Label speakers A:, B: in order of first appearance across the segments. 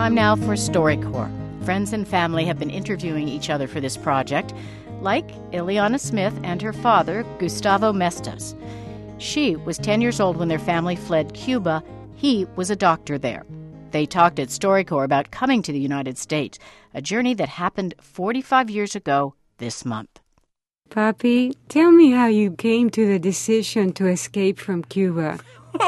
A: Time now for StoryCorps. Friends and family have been interviewing each other for this project, like Ileana Smith and her father, Gustavo Mestas. She was 10 years old when their family fled Cuba. He was a doctor there. They talked at StoryCorps about coming to the United States, a journey that happened 45 years ago this month.
B: Papi, tell me how you came to the decision to escape from Cuba.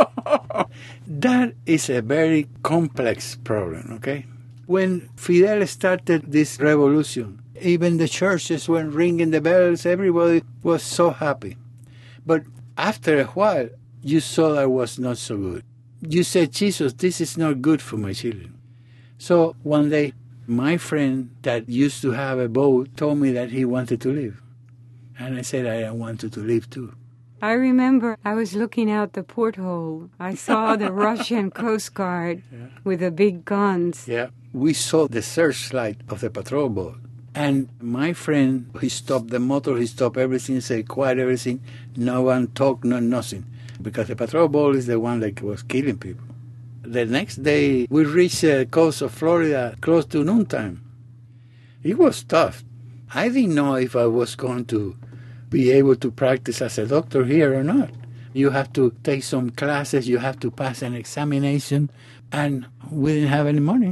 C: That is a very complex problem, okay? When Fidel started this revolution, even the churches were ringing the bells, everybody was so happy. But after a while, you saw that was not so good. You said, Jesus, this is not good for my children. So one day, my friend that used to have a boat told me that he wanted to leave. And I said, I wanted to leave too.
B: I remember I was looking out the porthole. I saw the Russian Coast Guard with the big guns.
C: Yeah, we saw the searchlight of the patrol boat. And my friend, he stopped the motor, he stopped everything, said, quiet everything, no one talk, no nothing. Because the patrol boat is the one that was killing people. The next day, we reached the coast of Florida close to noontime. It was tough. I didn't know if I was going to be able to practice as a doctor here or not. You have to take some classes, you have to pass an examination, and we didn't have any money.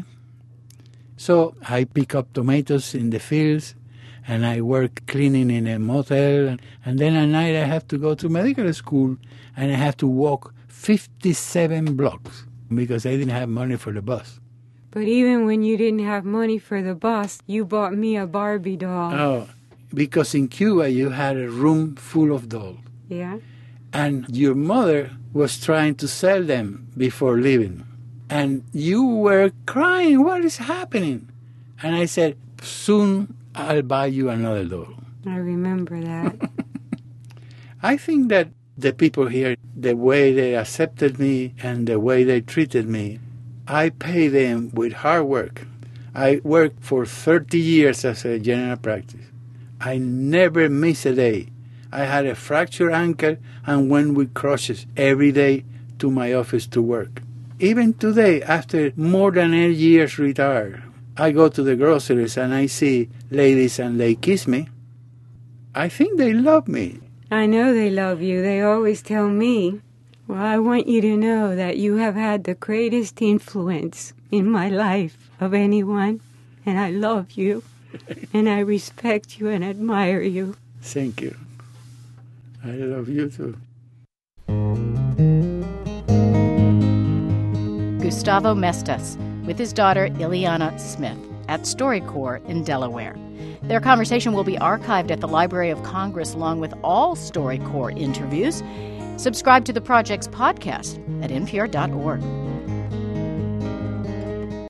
C: So I pick up tomatoes in the fields, and I work cleaning in a motel, and then at night I have to go to medical school, and I have to walk 57 blocks because I didn't have money for the bus.
B: But even when you didn't have money for the bus, you bought me a Barbie doll.
C: Oh, because in Cuba you had a room full of dolls.
B: Yeah?
C: And your mother was trying to sell them before leaving. And you were crying, what is happening? And I said, soon I'll buy you another doll.
B: I remember that.
C: I think that the people here, the way they accepted me and the way they treated me, I pay them with hard work. I worked for 30 years as a general practice. I never miss a day. I had a fractured ankle and went with crutches every day to my office to work. Even today, after more than 8 years retired, I go to the groceries and I see ladies and they kiss me. I think they love me.
B: I know they love you. They always tell me. Well, I want you to know that you have had the greatest influence in my life of anyone, and I love you, and I respect you and admire you.
C: Thank you. I love you too.
A: Gustavo Mestas with his daughter Ileana Smith at StoryCorps in Delaware. Their conversation will be archived at the Library of Congress along with all StoryCorps interviews. Subscribe to the project's podcast at npr.org.